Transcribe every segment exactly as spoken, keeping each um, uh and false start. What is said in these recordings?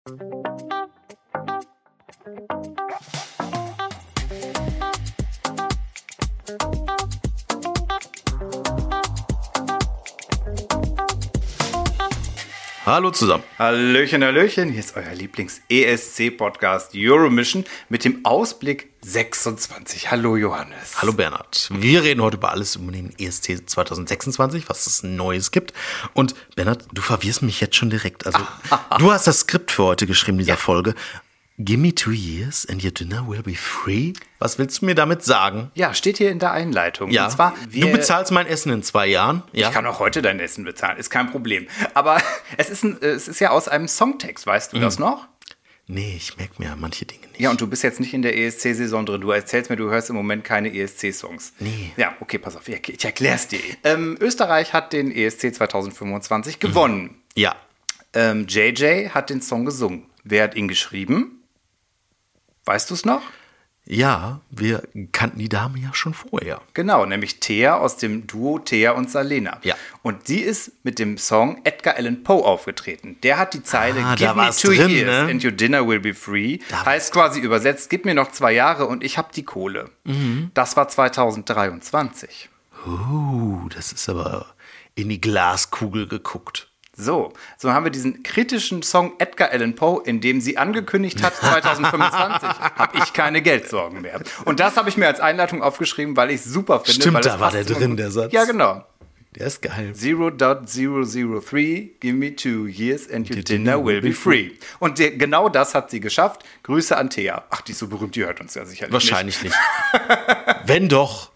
Hallo zusammen. Hallöchen, Hallöchen. Hier ist euer Lieblings-E S C-Podcast Euromission mit dem Ausblick sechsundzwanzig. Hallo Johannes. Hallo Bernhard. Wir reden heute über alles um den E S C zwanzig sechsundzwanzig, was es Neues gibt. Und Bernhard, du verwirrst mich jetzt schon direkt. Also, du hast das Skript für heute geschrieben, dieser ja. Folge. Give me two years and your dinner will be free. Was willst du mir damit sagen? Ja, steht hier in der Einleitung. Ja. Und zwar, wir, du bezahlst mein Essen in zwei Jahren. Ja. Ich kann auch heute dein Essen bezahlen, ist kein Problem. Aber es ist, ein, es ist ja aus einem Songtext, weißt du mhm. das noch? Nee, ich merke mir manche Dinge nicht. Ja, und du bist jetzt nicht in der E S C-Saison drin. Du erzählst mir, du hörst im Moment keine E S C-Songs. Nee. Ja, okay, pass auf, ich, ich erklär's dir. Ähm, Österreich hat den E S C zwanzig fünfundzwanzig gewonnen. Mhm. Ja. Ähm, J J hat den Song gesungen. Wer hat ihn geschrieben? Weißt du es noch? Ja, wir kannten die Dame ja schon vorher. Genau, nämlich Thea aus dem Duo Thea und Salena. Ja. Und sie ist mit dem Song Edgar Allan Poe aufgetreten. Der hat die Zeile ah, Give me two drin, years ne? and your dinner will be free. Da heißt quasi übersetzt, gib mir noch zwei Jahre und ich hab die Kohle. Mhm. Das war zweitausenddreiundzwanzig. Uh, das ist aber in die Glaskugel geguckt. So, so haben wir diesen kritischen Song Edgar Allan Poe, in dem sie angekündigt hat, zwanzig fünfundzwanzig habe ich keine Geldsorgen mehr. Und das habe ich mir als Einleitung aufgeschrieben, weil ich es super finde. Stimmt, weil da war der drin, der Satz. Ja, genau. Der ist geil. zero point zero zero three, give me two years and your dinner will be free. Und der, genau das hat sie geschafft. Grüße an Thea. Ach, die ist so berühmt, die hört uns ja sicherlich Wahrscheinlich nicht. nicht. Wenn doch,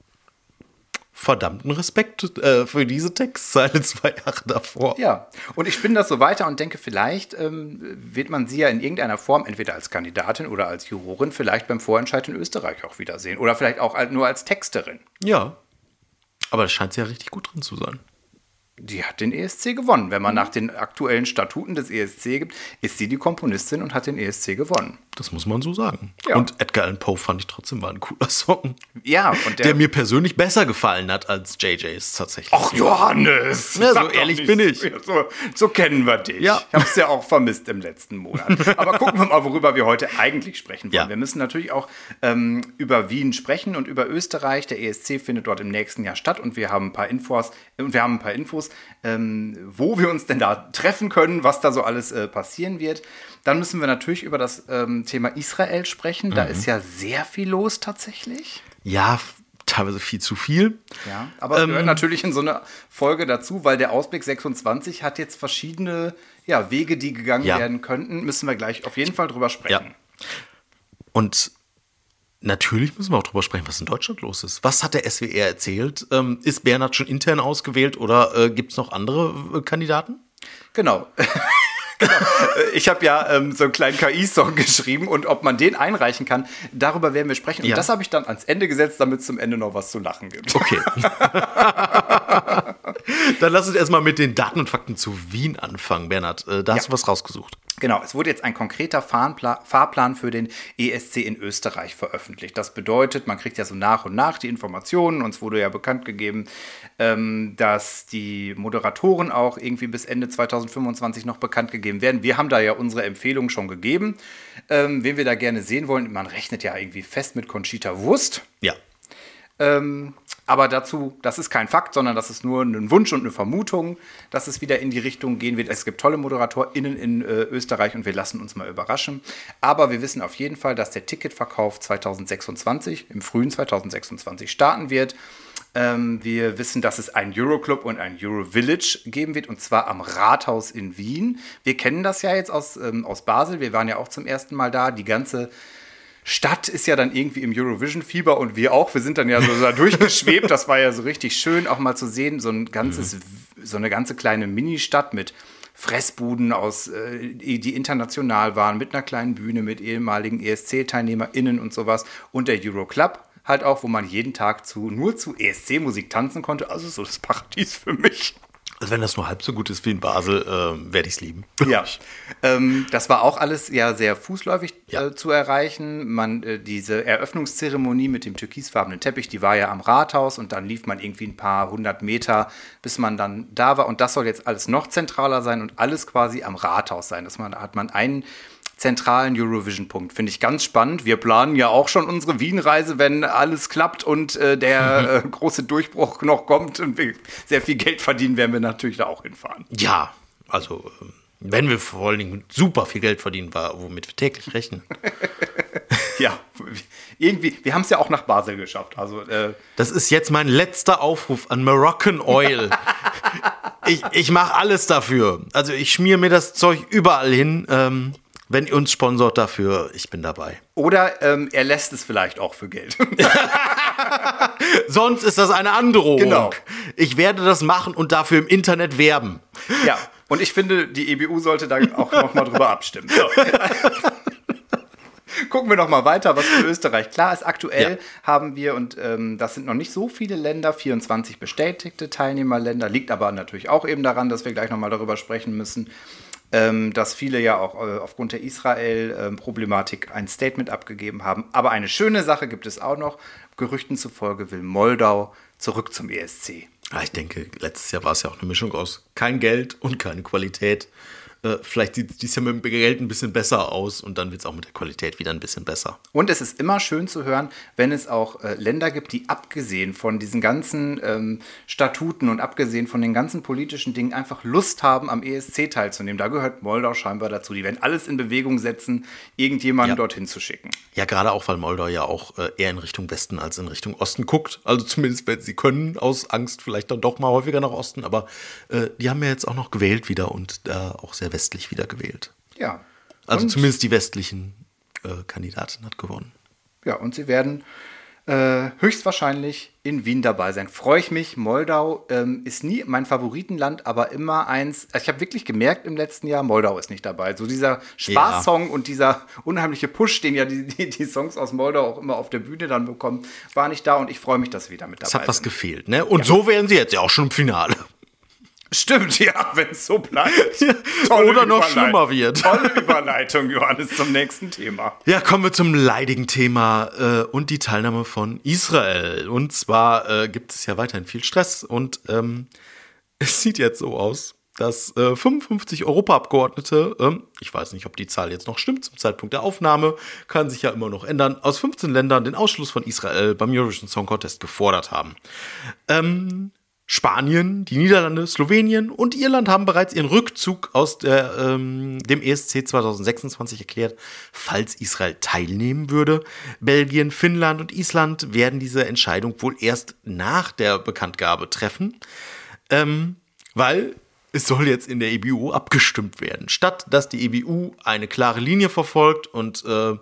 verdammten Respekt äh, für diese Textzeile zwei Jahre davor. Ja, und ich spinne das so weiter und denke, vielleicht ähm, wird man sie ja in irgendeiner Form, entweder als Kandidatin oder als Jurorin, vielleicht beim Vorentscheid in Österreich auch wiedersehen. Oder vielleicht auch nur als Texterin. Ja, aber das scheint sie ja richtig gut drin zu sein. Die hat den E S C gewonnen. Wenn man nach den aktuellen Statuten des E S C gibt, ist sie die Komponistin und hat den E S C gewonnen. Das muss man so sagen. Ja. Und Edgar Allan Poe fand ich trotzdem war ein cooler Song. Ja, und der, der mir persönlich besser gefallen hat als J J's tatsächlich. Ach, Johannes! Ja, so ehrlich bin ich. So, so kennen wir dich. Ja. Ich habe es ja auch vermisst im letzten Monat. Aber gucken wir mal, worüber wir heute eigentlich sprechen wollen. Ja. Wir müssen natürlich auch ähm, über Wien sprechen und über Österreich. Der E S C findet dort im nächsten Jahr statt und wir haben ein paar Infos, und wir haben ein paar Infos, ähm, wo wir uns denn da treffen können, was da so alles äh, passieren wird. Dann müssen wir natürlich über das ähm, Thema Israel sprechen. Da mhm. ist ja sehr viel los tatsächlich. Ja, teilweise viel zu viel. Ja, aber es ähm, gehört natürlich in so eine Folge dazu, weil der Ausblick sechsundzwanzig hat jetzt verschiedene ja, Wege, die gegangen ja. werden könnten. Müssen wir gleich auf jeden Fall drüber sprechen. Ja. Und natürlich müssen wir auch drüber sprechen, was in Deutschland los ist. Was hat der S W R erzählt? Ähm, ist Bernhard schon intern ausgewählt oder äh, gibt es noch andere äh, Kandidaten? Genau. Genau. Ich habe ja ähm, so einen kleinen K I-Song geschrieben und ob man den einreichen kann, darüber werden wir sprechen. Und ja. das habe ich dann ans Ende gesetzt, damit es zum Ende noch was zu lachen gibt. Okay. Dann lass uns erstmal mit den Daten und Fakten zu Wien anfangen, Bernhard. Äh, da hast ja. du was rausgesucht. Genau, es wurde jetzt ein konkreter Fahrplan für den E S C in Österreich veröffentlicht. Das bedeutet, man kriegt ja so nach und nach die Informationen. Uns wurde ja bekannt gegeben, ähm, dass die Moderatoren auch irgendwie bis Ende zwanzig fünfundzwanzig noch bekannt gegeben werden. Wir haben da ja unsere Empfehlung schon gegeben. Ähm, wen wir da gerne sehen wollen, man rechnet ja irgendwie fest mit Conchita Wurst. Ja. Ähm, aber dazu, das ist kein Fakt, sondern das ist nur ein Wunsch und eine Vermutung, dass es wieder in die Richtung gehen wird. Es gibt tolle ModeratorInnen in äh, Österreich und wir lassen uns mal überraschen. Aber wir wissen auf jeden Fall, dass der Ticketverkauf zwanzig sechsundzwanzig, im frühen zwanzig sechsundzwanzig starten wird. Ähm, wir wissen, dass es einen Euroclub und ein Eurovillage geben wird, und zwar am Rathaus in Wien. Wir kennen das ja jetzt aus, ähm, aus Basel, wir waren ja auch zum ersten Mal da. Die ganze Stadt ist ja dann irgendwie im Eurovision-Fieber und wir auch. Wir sind dann ja so da durchgeschwebt. Das war ja so richtig schön, auch mal zu sehen. So ein ganzes, mhm. so eine ganze kleine Ministadt mit Fressbuden aus, äh, die international waren, mit einer kleinen Bühne, mit ehemaligen E S C-TeilnehmerInnen und sowas. Und der Euroclub halt auch, wo man jeden Tag zu, nur zu E S C-Musik tanzen konnte. Also so das Paradies für mich. Also wenn das nur halb so gut ist wie in Basel, äh, werde ich es lieben. Ja, ähm, das war auch alles ja sehr fußläufig Ja. äh, zu erreichen. Man, äh, diese Eröffnungszeremonie mit dem türkisfarbenen Teppich, die war ja am Rathaus und dann lief man irgendwie ein paar hundert Meter, bis man dann da war. Und das soll jetzt alles noch zentraler sein und alles quasi am Rathaus sein. Das man, da hat man einen zentralen Eurovision-Punkt. Finde ich ganz spannend. Wir planen ja auch schon unsere Wien-Reise, wenn alles klappt und äh, der äh, große Durchbruch noch kommt und wir sehr viel Geld verdienen, werden wir natürlich da auch hinfahren. Ja, also ähm, wenn wir vor allen Dingen super viel Geld verdienen, war, womit wir täglich rechnen. Ja, irgendwie, wir haben es ja auch nach Basel geschafft. Also, äh, Das ist jetzt mein letzter Aufruf an Moroccan Oil. ich ich mache alles dafür. Also ich schmier mir das Zeug überall hin. Ähm, wenn ihr uns sponsort dafür, ich bin dabei. oder ähm, er lässt es vielleicht auch für Geld. Sonst ist das eine Androhung. Genau. Ich werde das machen und dafür im Internet werben. Ja, und ich finde, die E B U sollte da auch noch mal drüber abstimmen. So. Gucken wir noch mal weiter, was für Österreich klar ist. Aktuell Ja. haben wir, und ähm, das sind noch nicht so viele Länder, vierundzwanzig bestätigte Teilnehmerländer, liegt aber natürlich auch eben daran, dass wir gleich noch mal darüber sprechen müssen, ähm, dass viele ja auch äh, aufgrund der Israel-Problematik ein Statement abgegeben haben. Aber eine schöne Sache gibt es auch noch. Gerüchten zufolge will Moldau zurück zum E S C. Ja, ich denke, letztes Jahr war es ja auch eine Mischung aus kein Geld und keine Qualität. Äh, vielleicht sieht es dieses Jahr mit dem Geld ein bisschen besser aus und dann wird es auch mit der Qualität wieder ein bisschen besser. Und es ist immer schön zu hören, wenn es auch äh, Länder gibt, die abgesehen von diesen ganzen ähm, Statuten und abgesehen von den ganzen politischen Dingen einfach Lust haben, am E S C teilzunehmen. Da gehört Moldau scheinbar dazu. Die werden alles in Bewegung setzen, irgendjemanden Ja. dorthin zu schicken. Ja, gerade auch, weil Moldau ja auch äh, eher in Richtung Westen als in Richtung Osten guckt. Also zumindest, wenn sie können, aus Angst vielleicht dann doch mal häufiger nach Osten. Aber äh, die haben ja jetzt auch noch gewählt wieder und da auch sehr westlich wieder gewählt. Ja. Also und, zumindest die westlichen äh, Kandidatin hat gewonnen. Ja, und sie werden äh, höchstwahrscheinlich in Wien dabei sein. Freue ich mich. Moldau ähm, ist nie mein Favoritenland, aber immer eins. Ich habe wirklich gemerkt im letzten Jahr, Moldau ist nicht dabei. So dieser Spaßsong und dieser unheimliche Push, den ja die, die, die Songs aus Moldau auch immer auf der Bühne dann bekommen, war nicht da und ich freue mich, dass wir wieder mit dabei Es hat was sind. gefehlt, ne? Und so wären sie jetzt ja auch schon im Finale. Stimmt, ja, wenn es so bleibt. Oder noch Überleit- schlimmer wird. Tolle Überleitung, Johannes, zum nächsten Thema. Ja, kommen wir zum leidigen Thema äh, und die Teilnahme von Israel. Und zwar äh, gibt es ja weiterhin viel Stress und ähm, es sieht jetzt so aus, dass äh, fünfundfünfzig Europaabgeordnete, ähm, ich weiß nicht, ob die Zahl jetzt noch stimmt zum Zeitpunkt der Aufnahme, kann sich ja immer noch ändern, aus fünfzehn Ländern den Ausschluss von Israel beim Eurovision Song Contest gefordert haben. Ähm, Spanien, die Niederlande, Slowenien und Irland haben bereits ihren Rückzug aus der, ähm, dem E S C zwanzig sechsundzwanzig erklärt, falls Israel teilnehmen würde. Belgien, Finnland und Island werden diese Entscheidung wohl erst nach der Bekanntgabe treffen, ähm, weil es soll jetzt in der E B U abgestimmt werden. Statt dass die E B U eine klare Linie verfolgt und äh,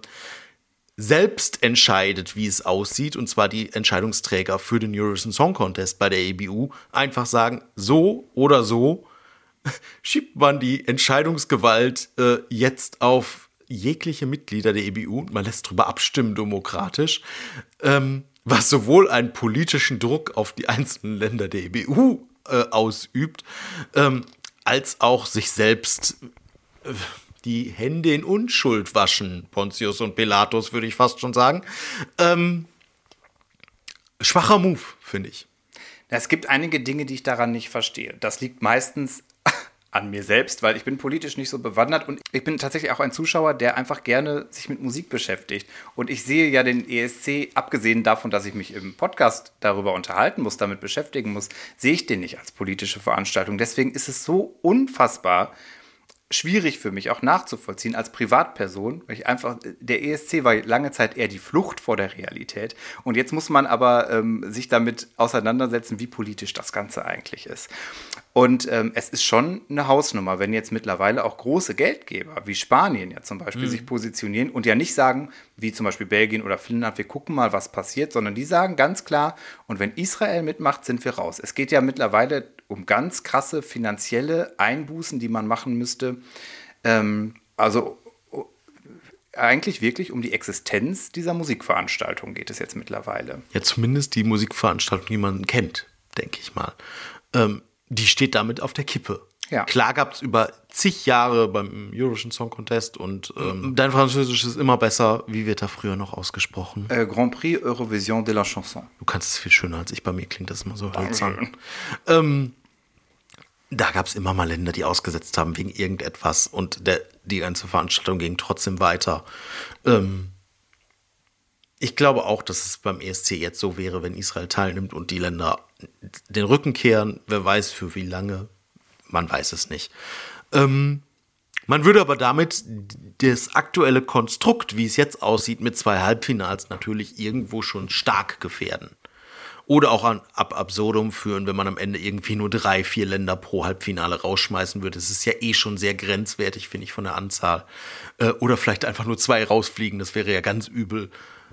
selbst entscheidet, wie es aussieht, und zwar die Entscheidungsträger für den Eurovision Song Contest bei der E B U einfach sagen, so oder so, schiebt man die Entscheidungsgewalt äh, jetzt auf jegliche Mitglieder der E B U und man lässt darüber abstimmen demokratisch, ähm, was sowohl einen politischen Druck auf die einzelnen Länder der E B U äh, ausübt, ähm, als auch sich selbst äh, die Hände in Unschuld waschen, Pontius und Pilatus, würde ich fast schon sagen. Ähm, schwacher Move, finde ich. Es gibt einige Dinge, die ich daran nicht verstehe. Das liegt meistens an mir selbst, weil ich bin politisch nicht so bewandert und ich bin tatsächlich auch ein Zuschauer, der einfach gerne sich mit Musik beschäftigt. Und ich sehe ja den E S C, abgesehen davon, dass ich mich im Podcast darüber unterhalten muss, damit beschäftigen muss, sehe ich den nicht als politische Veranstaltung. Deswegen ist es so unfassbar schwierig für mich auch nachzuvollziehen als Privatperson, weil ich einfach, der E S C war lange Zeit eher die Flucht vor der Realität und jetzt muss man aber ähm, sich damit auseinandersetzen, wie politisch das Ganze eigentlich ist. Und ähm, es ist schon eine Hausnummer, wenn jetzt mittlerweile auch große Geldgeber wie Spanien ja zum Beispiel mhm. sich positionieren und ja nicht sagen, wie zum Beispiel Belgien oder Finnland, wir gucken mal, was passiert, sondern die sagen ganz klar, und wenn Israel mitmacht, sind wir raus. Es geht ja mittlerweile um ganz krasse finanzielle Einbußen, die man machen müsste. Ähm, also eigentlich wirklich um die Existenz dieser Musikveranstaltung geht es jetzt mittlerweile. Ja, zumindest die Musikveranstaltung, die man kennt, denke ich mal. Ähm, die steht damit auf der Kippe. Ja. Klar gab es über zig Jahre beim Eurovision Song Contest und ähm, dein Französisch ist immer besser. Wie wird da früher noch ausgesprochen? Äh, Grand Prix Eurovision de la Chanson. Du kannst es viel schöner als ich. Bei mir klingt das immer so hölzern. Ähm, da gab es immer mal Länder, die ausgesetzt haben wegen irgendetwas und der, die ganze Veranstaltung ging trotzdem weiter. Ähm, ich glaube auch, dass es beim E S C jetzt so wäre, wenn Israel teilnimmt und die Länder den Rücken kehren. Wer weiß für wie lange. Man weiß es nicht. Ähm, man würde aber damit das aktuelle Konstrukt, wie es jetzt aussieht, mit zwei Halbfinals natürlich irgendwo schon stark gefährden. Oder auch an, ab absurdum führen, wenn man am Ende irgendwie nur drei, vier Länder pro Halbfinale rausschmeißen würde. Das ist ja eh schon sehr grenzwertig, finde ich, von der Anzahl. Äh, oder vielleicht einfach nur zwei rausfliegen, das wäre ja ganz übel.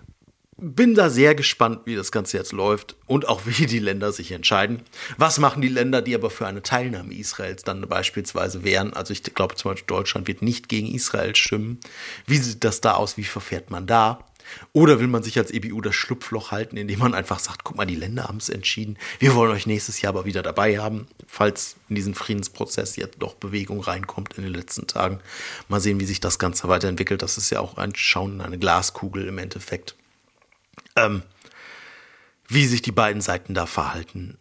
Bin da sehr gespannt, wie das Ganze jetzt läuft und auch wie die Länder sich entscheiden. Was machen die Länder, die aber für eine Teilnahme Israels dann beispielsweise wären? Also ich glaube zum Beispiel Deutschland wird nicht gegen Israel stimmen. Wie sieht das da aus? Wie verfährt man da? Oder will man sich als E B U das Schlupfloch halten, indem man einfach sagt, guck mal, die Länder haben es entschieden. Wir wollen euch nächstes Jahr aber wieder dabei haben, falls in diesen Friedensprozess jetzt doch Bewegung reinkommt in den letzten Tagen. Mal sehen, wie sich das Ganze weiterentwickelt. Das ist ja auch ein Schauen in eine Glaskugel im Endeffekt. Ähm, wie sich die beiden Seiten da verhalten.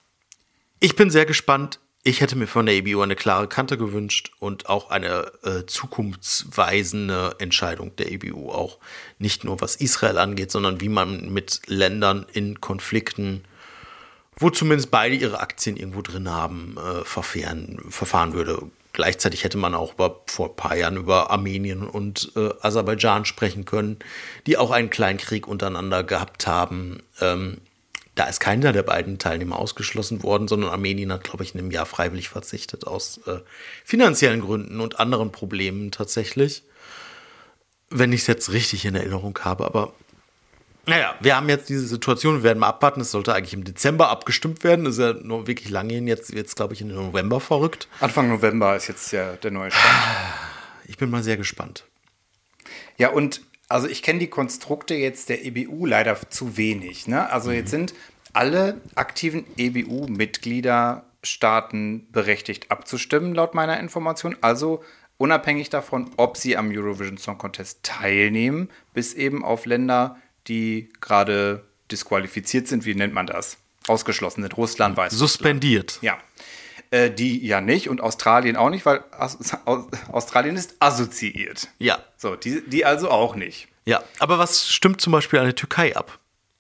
Ich bin sehr gespannt. Ich hätte mir von der E B U eine klare Kante gewünscht und auch eine äh, zukunftsweisende Entscheidung der E B U auch. Nicht nur was Israel angeht, sondern wie man mit Ländern in Konflikten, wo zumindest beide ihre Aktien irgendwo drin haben, äh, verfahren, verfahren würde. Gleichzeitig hätte man auch über, vor ein paar Jahren über Armenien und äh, Aserbaidschan sprechen können, die auch einen kleinen Krieg untereinander gehabt haben. Ähm, da ist keiner der beiden Teilnehmer ausgeschlossen worden, sondern Armenien hat, glaube ich, in einem Jahr freiwillig verzichtet aus äh, finanziellen Gründen und anderen Problemen tatsächlich. Wenn ich es jetzt richtig in Erinnerung habe, aber naja, wir haben jetzt diese Situation, wir werden mal abwarten, es sollte eigentlich im Dezember abgestimmt werden, das ist ja noch wirklich lange hin, jetzt, jetzt glaube ich, in den November verrückt. Anfang November ist jetzt ja der neue Stand. Ich bin mal sehr gespannt. Ja, und also ich kenne die Konstrukte jetzt der E B U leider zu wenig. Ne? Also mhm. jetzt sind alle aktiven E B U-Mitgliederstaaten berechtigt abzustimmen, laut meiner Information. Also unabhängig davon, ob sie am Eurovision Song Contest teilnehmen, bis eben auf Länder, die gerade disqualifiziert sind, wie nennt man das? Ausgeschlossen sind. Russland, Weißrussland. Suspendiert. Ja. Äh, die ja nicht und Australien auch nicht, weil Aus- Aus- Australien ist assoziiert. Ja. So, die, die also auch nicht. Ja, aber was stimmt zum Beispiel an der Türkei ab?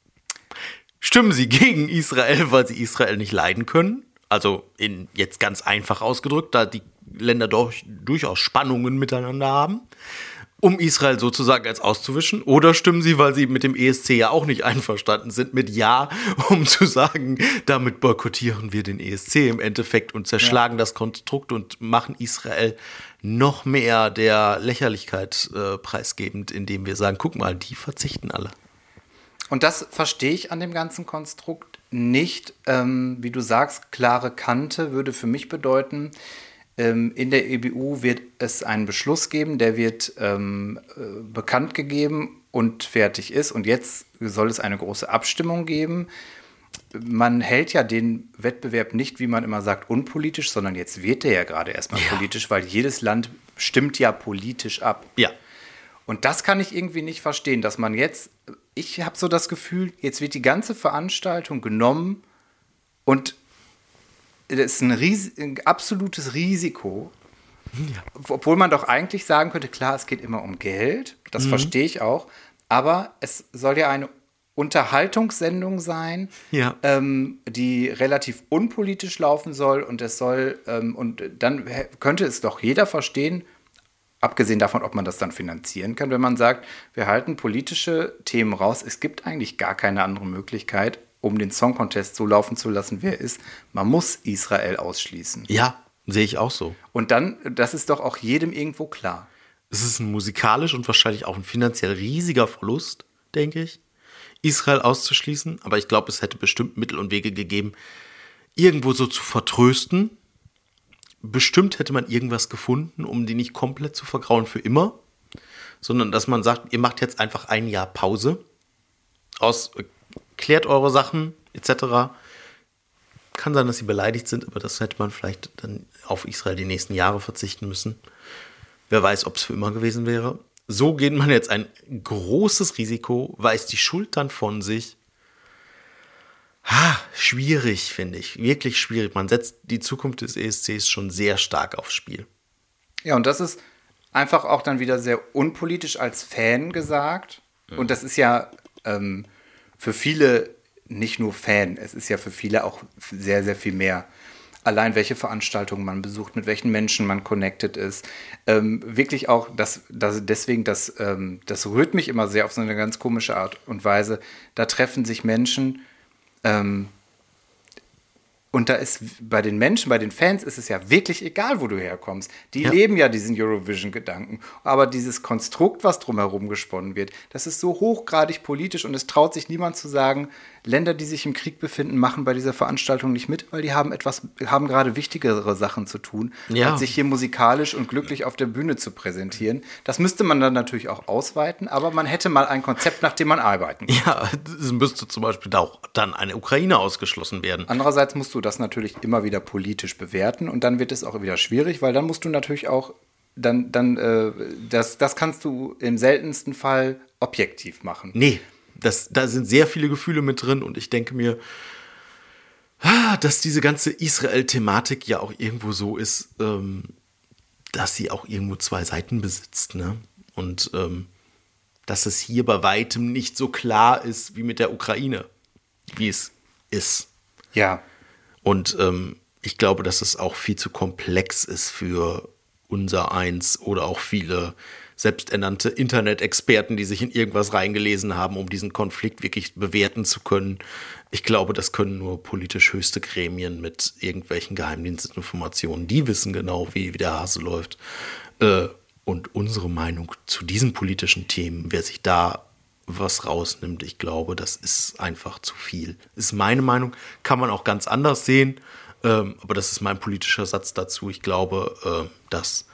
Stimmen sie gegen Israel, weil sie Israel nicht leiden können? Also in, jetzt ganz einfach ausgedrückt, da die Länder doch durchaus Spannungen miteinander haben, um Israel sozusagen als auszuwischen? Oder stimmen sie, weil sie mit dem E S C ja auch nicht einverstanden sind, mit Ja, um zu sagen, damit boykottieren wir den E S C im Endeffekt und zerschlagen ja. das Konstrukt und machen Israel noch mehr der Lächerlichkeit äh, preisgebend, indem wir sagen, guck mal, die verzichten alle. Und das verstehe ich an dem ganzen Konstrukt nicht. Ähm, wie du sagst, klare Kante würde für mich bedeuten, in der E B U wird es einen Beschluss geben, der wird ähm, bekannt gegeben und fertig ist. Und jetzt soll es eine große Abstimmung geben. Man hält ja den Wettbewerb nicht, wie man immer sagt, unpolitisch, sondern jetzt wird der ja gerade erstmal ja. politisch, weil jedes Land stimmt ja politisch ab. Ja. Und das kann ich irgendwie nicht verstehen, dass man jetzt, ich habe so das Gefühl, jetzt wird die ganze Veranstaltung genommen und das ist ein, Ries- ein absolutes Risiko, ja. obwohl man doch eigentlich sagen könnte, klar, es geht immer um Geld, das mhm. verstehe ich auch, aber es soll ja eine Unterhaltungssendung sein, ja. ähm, die relativ unpolitisch laufen soll und es soll, ähm, und dann könnte es doch jeder verstehen, abgesehen davon, ob man das dann finanzieren kann, wenn man sagt, wir halten politische Themen raus, es gibt eigentlich gar keine andere Möglichkeit, um den Song Contest so laufen zu lassen, wie er ist. Man muss Israel ausschließen. Ja, sehe ich auch so. Und dann, das ist doch auch jedem irgendwo klar. Es ist ein musikalisch und wahrscheinlich auch ein finanziell riesiger Verlust, denke ich, Israel auszuschließen. Aber ich glaube, es hätte bestimmt Mittel und Wege gegeben, irgendwo so zu vertrösten. Bestimmt hätte man irgendwas gefunden, um die nicht komplett zu vergrauen für immer, sondern dass man sagt, ihr macht jetzt einfach ein Jahr Pause aus... Klärt eure Sachen et cetera. kann sein, dass sie beleidigt sind, aber das hätte man vielleicht dann auf Israel die nächsten Jahre verzichten müssen. Wer weiß, ob es für immer gewesen wäre. So geht man jetzt ein großes Risiko, weist die Schuld dann von sich. Ha, schwierig, finde ich. Wirklich schwierig. Man setzt die Zukunft des E S Cs schon sehr stark aufs Spiel. Ja, und das ist einfach auch dann wieder sehr unpolitisch als Fan gesagt. Mhm. Und das ist ja ähm, für viele nicht nur Fan, es ist ja für viele auch sehr, sehr viel mehr. Allein welche Veranstaltungen man besucht, mit welchen Menschen man connected ist. Ähm, wirklich auch, das, das, deswegen, das, ähm, das rührt mich immer sehr auf so eine ganz komische Art und Weise. Da treffen sich Menschen, ähm, und da ist bei den Menschen, bei den Fans ist es ja wirklich egal, wo du herkommst. Die ja. leben ja diesen Eurovision-Gedanken. Aber dieses Konstrukt, was drumherum gesponnen wird, das ist so hochgradig politisch und es traut sich niemand zu sagen, Länder, die sich im Krieg befinden, machen bei dieser Veranstaltung nicht mit, weil die haben etwas, haben gerade wichtigere Sachen zu tun, ja. als sich hier musikalisch und glücklich auf der Bühne zu präsentieren. Das müsste man dann natürlich auch ausweiten, aber man hätte mal ein Konzept, nach dem man arbeiten kann. Ja, es müsste zum Beispiel auch dann eine Ukraine ausgeschlossen werden. Andererseits musst du das natürlich immer wieder politisch bewerten und dann wird es auch wieder schwierig, weil dann musst du natürlich auch, dann, dann äh, das, das kannst du im seltensten Fall objektiv machen. Nee. Das, da sind sehr viele Gefühle mit drin und ich denke mir, dass diese ganze Israel-Thematik ja auch irgendwo so ist, ähm, dass sie auch irgendwo zwei Seiten besitzt, ne? Und ähm, dass es hier bei weitem nicht so klar ist wie mit der Ukraine, wie es ist. Ja. Und ähm, ich glaube, dass es auch viel zu komplex ist für unser Eins oder auch viele selbsternannte Internet-Experten, die sich in irgendwas reingelesen haben, um diesen Konflikt wirklich bewerten zu können. Ich glaube, das können nur politisch höchste Gremien mit irgendwelchen Geheimdienstinformationen. Die wissen genau, wie, wie der Hase läuft. Äh, und unsere Meinung zu diesen politischen Themen, wer sich da was rausnimmt, ich glaube, das ist einfach zu viel. Ist meine Meinung, kann man auch ganz anders sehen. Ähm, aber das ist mein politischer Satz dazu. Ich glaube, äh, dass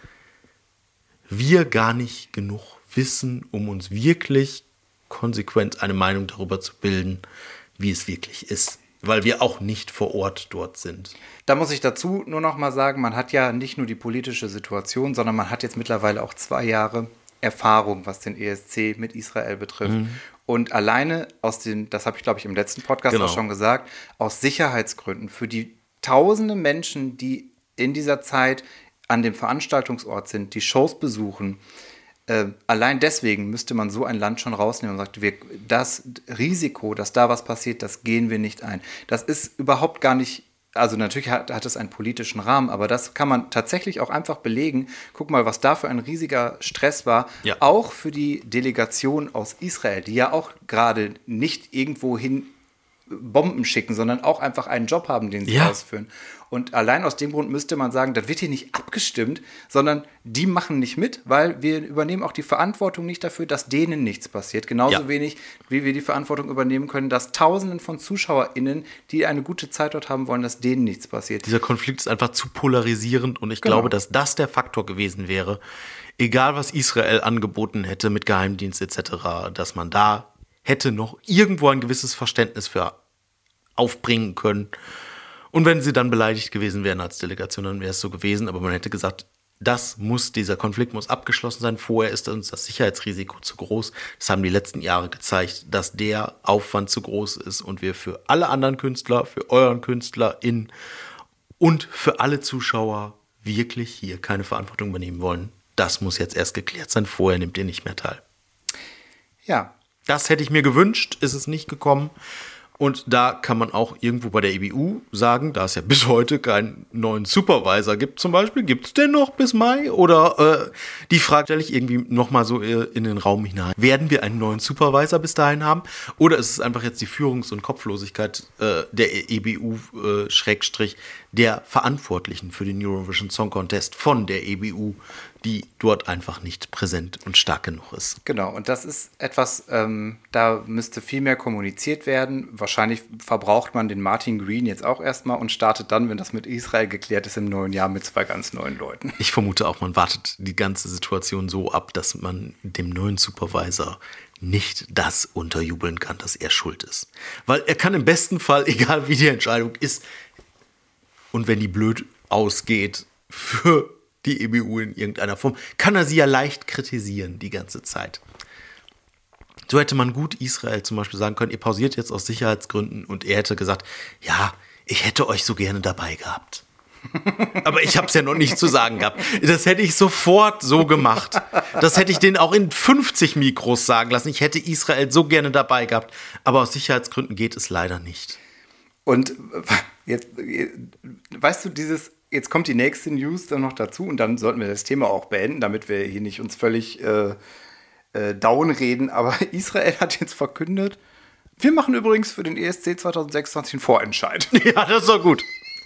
wir gar nicht genug wissen, um uns wirklich konsequent eine Meinung darüber zu bilden, wie es wirklich ist. Weil wir auch nicht vor Ort dort sind. Da muss ich dazu nur noch mal sagen, man hat ja nicht nur die politische Situation, sondern man hat jetzt mittlerweile auch zwei Jahre Erfahrung, was den E S C mit Israel betrifft. Mhm. Und alleine aus den, das habe ich glaube ich im letzten Podcast genau. auch schon gesagt, aus Sicherheitsgründen für die tausende Menschen, die in dieser Zeit an dem Veranstaltungsort sind, die Shows besuchen, äh, allein deswegen müsste man so ein Land schon rausnehmen und sagt, wir, das Risiko, dass da was passiert, das gehen wir nicht ein. Das ist überhaupt gar nicht, also natürlich hat, hat es einen politischen Rahmen, aber das kann man tatsächlich auch einfach belegen. Guck mal, was da für ein riesiger Stress war, ja. auch für die Delegation aus Israel, die ja auch gerade nicht irgendwo hin Bomben schicken, sondern auch einfach einen Job haben, den sie ja. ausführen. Und allein aus dem Grund müsste man sagen, das wird hier nicht abgestimmt, sondern die machen nicht mit, weil wir übernehmen auch die Verantwortung nicht dafür, dass denen nichts passiert. Genauso ja. wenig, wie wir die Verantwortung übernehmen können, dass Tausenden von ZuschauerInnen, die eine gute Zeit dort haben wollen, dass denen nichts passiert. Dieser Konflikt ist einfach zu polarisierend und ich genau. glaube, dass das der Faktor gewesen wäre, egal was Israel angeboten hätte mit Geheimdienst et cetera, dass man da hätte noch irgendwo ein gewisses Verständnis für aufbringen können. Und wenn sie dann beleidigt gewesen wären als Delegation, dann wäre es so gewesen. Aber man hätte gesagt, das muss, dieser Konflikt muss abgeschlossen sein. Vorher ist uns das Sicherheitsrisiko zu groß. Das haben die letzten Jahre gezeigt, dass der Aufwand zu groß ist und wir für alle anderen Künstler, für euren KünstlerInnen und für alle Zuschauer wirklich hier keine Verantwortung übernehmen wollen. Das muss jetzt erst geklärt sein. Vorher nehmt ihr nicht mehr teil. Ja. Das hätte ich mir gewünscht, ist es nicht gekommen. Und da kann man auch irgendwo bei der E B U sagen, da es ja bis heute keinen neuen Supervisor gibt zum Beispiel, gibt es den noch bis Mai? Oder äh, die Frage stelle ich irgendwie nochmal so in den Raum hinein. Werden wir einen neuen Supervisor bis dahin haben? Oder ist es einfach jetzt die Führungs- und Kopflosigkeit äh, der E B U, äh, Schrägstrich, der Verantwortlichen für den Eurovision Song Contest von der E B U, die dort einfach nicht präsent und stark genug ist. Genau, und das ist etwas, ähm, da müsste viel mehr kommuniziert werden. Wahrscheinlich verbraucht man den Martin Green jetzt auch erstmal und startet dann, wenn das mit Israel geklärt ist, im neuen Jahr mit zwei ganz neuen Leuten. Ich vermute auch, man wartet die ganze Situation so ab, dass man dem neuen Supervisor nicht das unterjubeln kann, dass er schuld ist. Weil er kann im besten Fall, egal wie die Entscheidung ist, Und wenn die blöd ausgeht für die E B U in irgendeiner Form, kann er sie ja leicht kritisieren die ganze Zeit. So hätte man gut Israel zum Beispiel sagen können, ihr pausiert jetzt aus Sicherheitsgründen, und er hätte gesagt, ja, ich hätte euch so gerne dabei gehabt. Aber ich habe es ja noch nicht zu sagen gehabt. Das hätte ich sofort so gemacht. Das hätte ich denen auch in fünfzig Mikros sagen lassen. Ich hätte Israel so gerne dabei gehabt. Aber aus Sicherheitsgründen geht es leider nicht. Und jetzt, weißt du, dieses, jetzt kommt die nächste News dann noch dazu, und dann sollten wir das Thema auch beenden, damit wir hier nicht uns völlig äh, äh, down reden. Aber Israel hat jetzt verkündet, wir machen übrigens für den E S C zwanzig sechsundzwanzig einen Vorentscheid. Ja, das ist doch gut.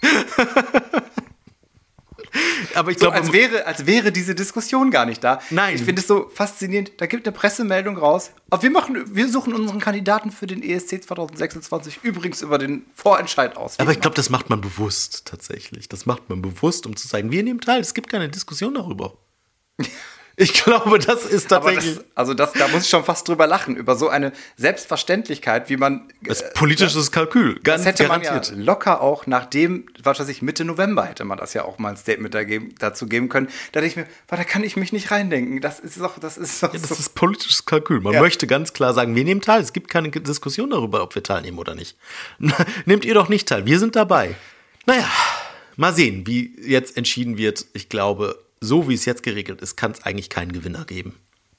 Aber ich so, glaube, als wäre, als wäre diese Diskussion gar nicht da. Nein. Ich finde es so faszinierend. Da gibt eine Pressemeldung raus. Aber wir, machen, wir suchen unseren Kandidaten für den E S C zwanzig sechsundzwanzig übrigens über den Vorentscheid aus. Aber ich glaube, das macht man bewusst tatsächlich. Das macht man bewusst, um zu zeigen, wir nehmen teil. Es gibt keine Diskussion darüber. Ich glaube, das ist tatsächlich. Das, also das, da muss ich schon fast drüber lachen, über so eine Selbstverständlichkeit, wie man. Das ist politisches Kalkül, ganz das hätte garantiert. Man ja locker auch nachdem, was weiß ich, Mitte November hätte man das ja auch mal ein Statement dazu geben können. Da dachte ich mir, da kann ich mich nicht reindenken. Das ist doch, das ist doch ja, das so. ist politisches Kalkül. Man ja. möchte ganz klar sagen, wir nehmen teil. Es gibt keine Diskussion darüber, ob wir teilnehmen oder nicht. Nehmt ihr doch nicht teil. Wir sind dabei. Naja, mal sehen, wie jetzt entschieden wird. Ich glaube, so wie es jetzt geregelt ist, kann es eigentlich keinen Gewinner geben.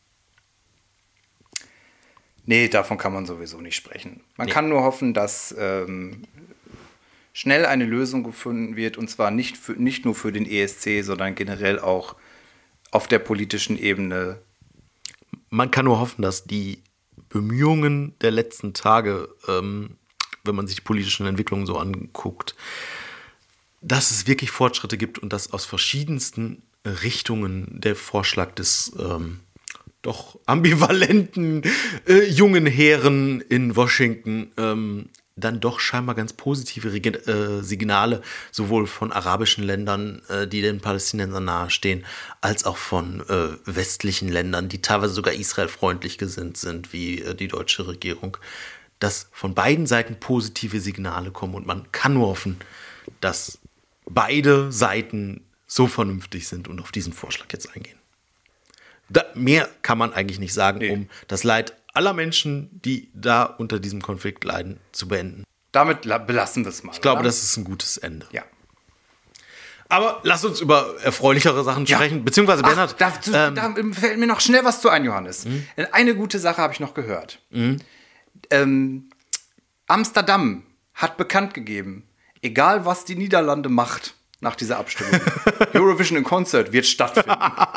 Nee, davon kann man sowieso nicht sprechen. Man nee. kann nur hoffen, dass ähm, schnell eine Lösung gefunden wird, und zwar nicht, für, nicht nur für den E S C, sondern generell auch auf der politischen Ebene. Man kann nur hoffen, dass die Bemühungen der letzten Tage, ähm, wenn man sich die politischen Entwicklungen so anguckt, dass es wirklich Fortschritte gibt und dass aus verschiedensten Richtungen der Vorschlag des ähm, doch ambivalenten äh, jungen Herren in Washington ähm, dann doch scheinbar ganz positive Reg- äh, Signale sowohl von arabischen Ländern, äh, die den Palästinensern nahestehen, als auch von äh, westlichen Ländern, die teilweise sogar israelfreundlich gesinnt sind, wie äh, die deutsche Regierung, dass von beiden Seiten positive Signale kommen, und man kann nur hoffen, dass beide Seiten so vernünftig sind und auf diesen Vorschlag jetzt eingehen. Da, mehr kann man eigentlich nicht sagen, nee. um das Leid aller Menschen, die da unter diesem Konflikt leiden, zu beenden. Damit belassen wir es mal. Ich glaube, oder? das ist ein gutes Ende. Ja. Aber lass uns über erfreulichere Sachen ja. sprechen, beziehungsweise Bernhard. Ach, da, ähm, da fällt mir noch schnell was zu ein, Johannes. Mhm. Eine gute Sache habe ich noch gehört. Mhm. Ähm, Amsterdam hat bekannt gegeben, egal was die Niederlande macht nach dieser Abstimmung, Eurovision in Concert wird stattfinden.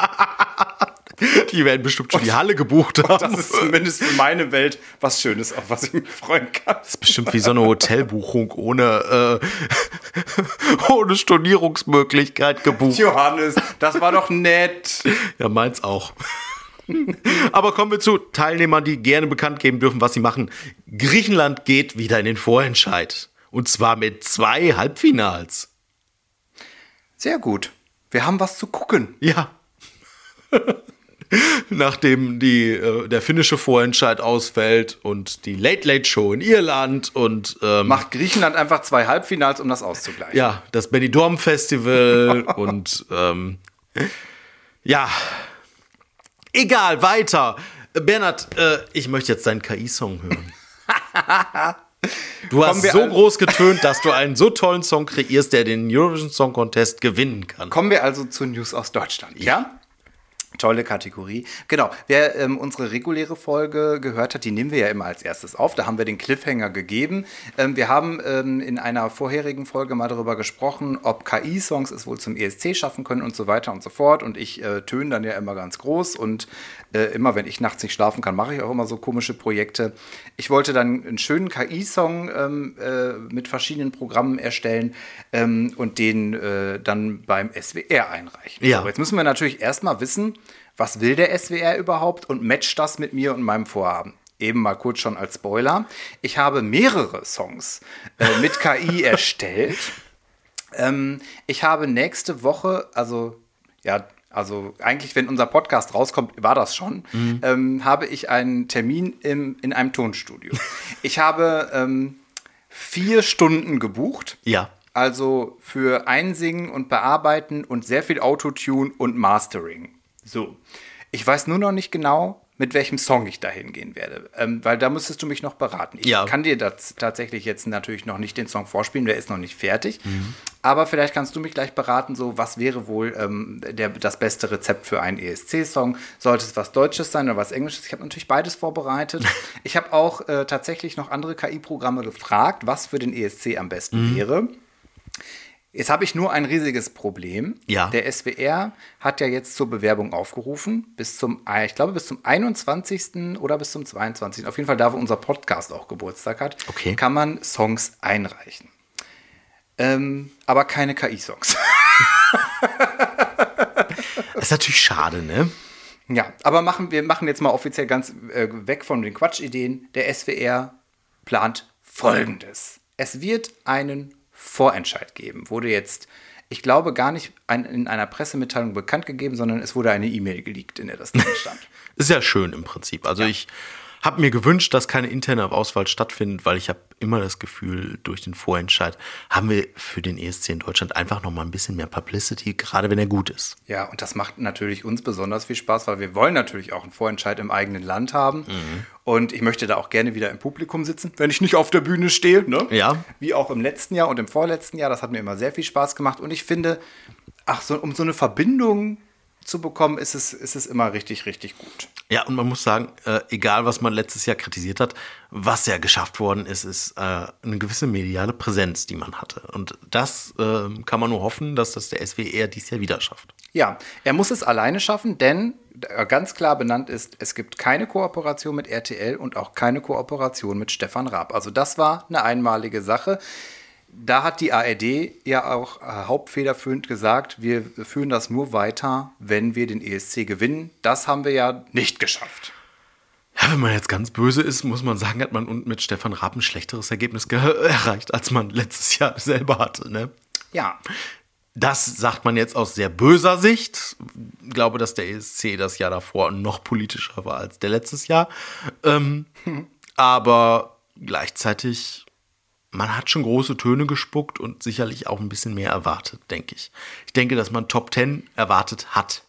Die werden bestimmt schon die Halle gebucht haben. Das ist zumindest für meine Welt was Schönes, auf was ich mich freuen kann. Das ist bestimmt wie so eine Hotelbuchung ohne, äh, ohne Stornierungsmöglichkeit gebucht. Johannes, das war doch nett. Ja, meins auch. Aber kommen wir zu Teilnehmern, die gerne bekannt geben dürfen, was sie machen. Griechenland geht wieder in den Vorentscheid. Und zwar mit zwei Halbfinals. Sehr gut. Wir haben was zu gucken. Ja. Nachdem die, äh, der finnische Vorentscheid ausfällt und die Late Late Show in Irland und ähm, macht Griechenland einfach zwei Halbfinals, um das auszugleichen. Ja, das Benidorm Festival und ähm, ja, egal, weiter. Bernhard, äh, ich möchte jetzt deinen K I-Song hören. Du hast so groß getönt, dass du einen so tollen Song kreierst, der den Eurovision Song Contest gewinnen kann. Kommen wir also zu News aus Deutschland, ja? Tolle Kategorie. Genau, wer ähm, unsere reguläre Folge gehört hat, die nehmen wir ja immer als erstes auf. Da haben wir den Cliffhanger gegeben. Ähm, wir haben ähm, in einer vorherigen Folge mal darüber gesprochen, ob K I-Songs es wohl zum E S C schaffen können und so weiter und so fort. Und ich äh, töne dann ja immer ganz groß. Und äh, immer, wenn ich nachts nicht schlafen kann, mache ich auch immer so komische Projekte. Ich wollte dann einen schönen K I-Song ähm, äh, mit verschiedenen Programmen erstellen ähm, und den äh, dann beim S W R einreichen. Ja. So, jetzt müssen wir natürlich erstmal wissen, was will der S W R überhaupt und matcht das mit mir und meinem Vorhaben? Eben mal kurz schon als Spoiler. Ich habe mehrere Songs äh, mit K I erstellt. Ähm, ich habe nächste Woche, also ja, also eigentlich, wenn unser Podcast rauskommt, war das schon, mhm. ähm, habe ich einen Termin im, in einem Tonstudio. Ich habe ähm, vier Stunden gebucht. Ja. also für Einsingen und Bearbeiten und sehr viel Autotune und Mastering. So, ich weiß nur noch nicht genau, mit welchem Song ich da hingehen werde, ähm, weil da müsstest du mich noch beraten. Ich ja. kann dir das tatsächlich jetzt natürlich noch nicht den Song vorspielen, der ist noch nicht fertig, mhm. aber vielleicht kannst du mich gleich beraten, so was wäre wohl ähm, der, das beste Rezept für einen E S C-Song? Sollte es was Deutsches sein oder was Englisches? Ich habe natürlich beides vorbereitet. Ich habe auch äh, tatsächlich noch andere K I-Programme gefragt, was für den E S C am besten mhm. wäre. Jetzt habe ich nur ein riesiges Problem. Ja. Der S W R hat ja jetzt zur Bewerbung aufgerufen, bis zum, ich glaube, bis zum einundzwanzigsten oder bis zum zweiundzwanzigsten Auf jeden Fall da, wo unser Podcast auch Geburtstag hat, okay. kann man Songs einreichen. Ähm, aber keine K I-Songs. Das ist natürlich schade, ne? Ja, aber machen, wir machen jetzt mal offiziell ganz äh, weg von den Quatschideen. Der S W R plant Folgendes. Es wird einen Vorentscheid geben. Wurde jetzt, ich glaube, gar nicht ein, in einer Pressemitteilung bekannt gegeben, sondern es wurde eine E-Mail geleakt, in der das drin stand. Ist ja schön im Prinzip. Also ja. ich habe mir gewünscht, dass keine interne Auswahl stattfindet, weil ich habe immer das Gefühl, durch den Vorentscheid haben wir für den E S C in Deutschland einfach noch mal ein bisschen mehr Publicity, gerade wenn er gut ist. Ja, und das macht natürlich uns besonders viel Spaß, weil wir wollen natürlich auch einen Vorentscheid im eigenen Land haben. Mhm. Und ich möchte da auch gerne wieder im Publikum sitzen, wenn ich nicht auf der Bühne stehe. Ne? Ja. Wie auch im letzten Jahr und im vorletzten Jahr. Das hat mir immer sehr viel Spaß gemacht. Und ich finde, ach, so, um so eine Verbindung zu bekommen, ist es, ist es immer richtig, richtig gut. Ja, und man muss sagen, äh, egal was man letztes Jahr kritisiert hat, was ja geschafft worden ist, ist äh, eine gewisse mediale Präsenz, die man hatte. Und das äh, kann man nur hoffen, dass das der S W R dieses Jahr wieder schafft. Ja, er muss es alleine schaffen, denn ganz klar benannt ist, es gibt keine Kooperation mit R T L und auch keine Kooperation mit Stefan Raab. Also das war eine einmalige Sache. Da hat die A R D ja auch hauptfederführend gesagt, wir führen das nur weiter, wenn wir den E S C gewinnen. Das haben wir ja nicht geschafft. Ja, wenn man jetzt ganz böse ist, muss man sagen, hat man mit Stefan Raab ein schlechteres Ergebnis ge- erreicht, als man letztes Jahr selber hatte. Ne? Ja. Das sagt man jetzt aus sehr böser Sicht. Ich glaube, dass der E S C das Jahr davor noch politischer war als der letztes Jahr. Ähm, hm. Aber gleichzeitig, man hat schon große Töne gespuckt und sicherlich auch ein bisschen mehr erwartet, denke ich. Ich denke, dass man Top Ten erwartet hat.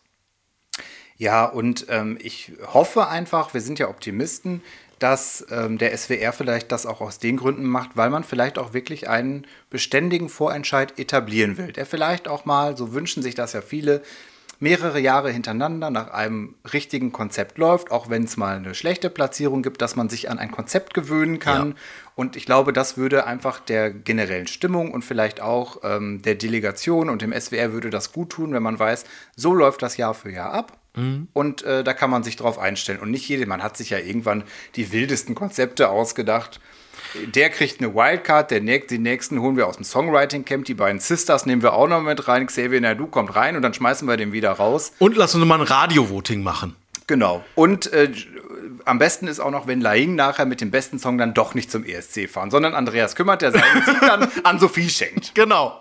Ja, und ähm, ich hoffe einfach, wir sind ja Optimisten, dass ähm, der S W R vielleicht das auch aus den Gründen macht, weil man vielleicht auch wirklich einen beständigen Vorentscheid etablieren will. Der vielleicht auch mal, so wünschen sich das ja viele, mehrere Jahre hintereinander nach einem richtigen Konzept läuft, auch wenn es mal eine schlechte Platzierung gibt, dass man sich an ein Konzept gewöhnen kann. Ja. Und ich glaube, das würde einfach der generellen Stimmung und vielleicht auch ähm, der Delegation und dem S W R würde das gut tun, wenn man weiß, so läuft das Jahr für Jahr ab. Mhm. Und äh, da kann man sich drauf einstellen. Und nicht jede, man hat sich ja irgendwann die wildesten Konzepte ausgedacht. Der kriegt eine Wildcard, der nächst, die nächsten holen wir aus dem Songwriting-Camp, die beiden Sisters nehmen wir auch noch mit rein, Xavier Naidoo kommt rein und dann schmeißen wir den wieder raus. Und lass uns mal ein Radio-Voting machen. Genau. Und äh, am besten ist auch noch, wenn Laing nachher mit dem besten Song dann doch nicht zum E S C fahren, sondern Andreas Kümmert, der seinen Sieg dann an Sophie schenkt. Genau.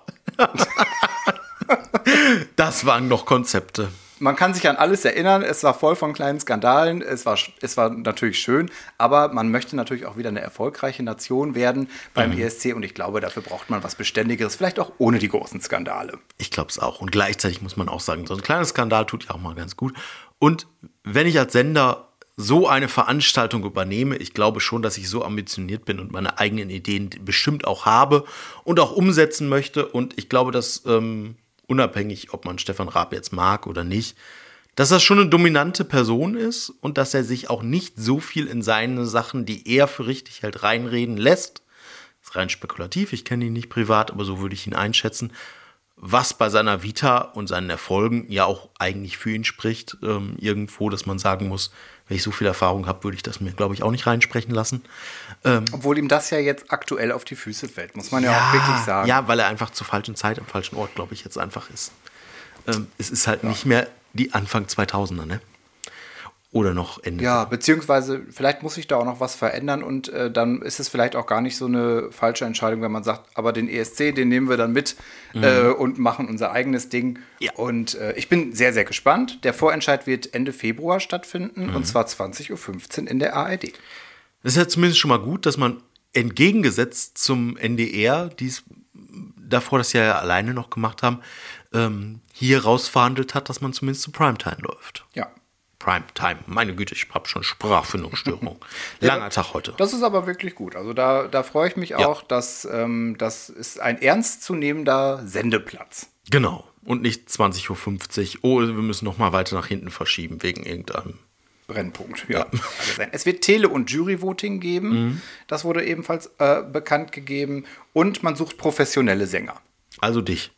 Das waren noch Konzepte. Man kann sich an alles erinnern, es war voll von kleinen Skandalen, es war, es war natürlich schön, aber man möchte natürlich auch wieder eine erfolgreiche Nation werden beim mhm. E S C und ich glaube, dafür braucht man was Beständigeres, vielleicht auch ohne die großen Skandale. Ich glaube es auch und gleichzeitig muss man auch sagen, so ein kleiner Skandal tut ja auch mal ganz gut und wenn ich als Sender so eine Veranstaltung übernehme, ich glaube schon, dass ich so ambitioniert bin und meine eigenen Ideen bestimmt auch habe und auch umsetzen möchte und ich glaube, dass ähm, unabhängig, ob man Stefan Raab jetzt mag oder nicht, dass das schon eine dominante Person ist und dass er sich auch nicht so viel in seine Sachen, die er für richtig hält, reinreden lässt. Das ist rein spekulativ, ich kenne ihn nicht privat, aber so würde ich ihn einschätzen. Was bei seiner Vita und seinen Erfolgen ja auch eigentlich für ihn spricht, ähm, irgendwo, dass man sagen muss, wenn ich so viel Erfahrung habe, würde ich das mir, glaube ich, auch nicht reinsprechen lassen. Ähm, Obwohl ihm das ja jetzt aktuell auf die Füße fällt, muss man ja, ja auch wirklich sagen. Ja, weil er einfach zur falschen Zeit am falschen Ort, glaube ich, jetzt einfach ist. Ähm, es ist halt ja. nicht mehr die Anfang zweitausender, ne? Oder noch Ende. Ja, beziehungsweise vielleicht muss sich da auch noch was verändern und äh, dann ist es vielleicht auch gar nicht so eine falsche Entscheidung, wenn man sagt, aber den E S C, den nehmen wir dann mit mhm. äh, und machen unser eigenes Ding. Ja. Und äh, ich bin sehr, sehr gespannt. Der Vorentscheid wird Ende Februar stattfinden mhm. und zwar zwanzig Uhr fünfzehn in der A R D. Das ist ja zumindest schon mal gut, dass man entgegengesetzt zum N D R dies davor das ja alleine noch gemacht haben, ähm, hier rausverhandelt hat, dass man zumindest zu Primetime läuft. Ja. Primetime, meine Güte, ich habe schon Sprachfindungsstörung. Langer ja, Tag heute. Das ist aber wirklich gut. Also da, da freue ich mich auch, ja. dass ähm, das ist ein ernstzunehmender Sendeplatz. Genau. Und nicht zwanzig Uhr fünfzig. Oh, wir müssen noch mal weiter nach hinten verschieben wegen irgendeinem Brennpunkt. Ja. ja. Es wird Tele- und Juryvoting geben. Mhm. Das wurde ebenfalls äh, bekannt gegeben. Und man sucht professionelle Sänger. Also dich.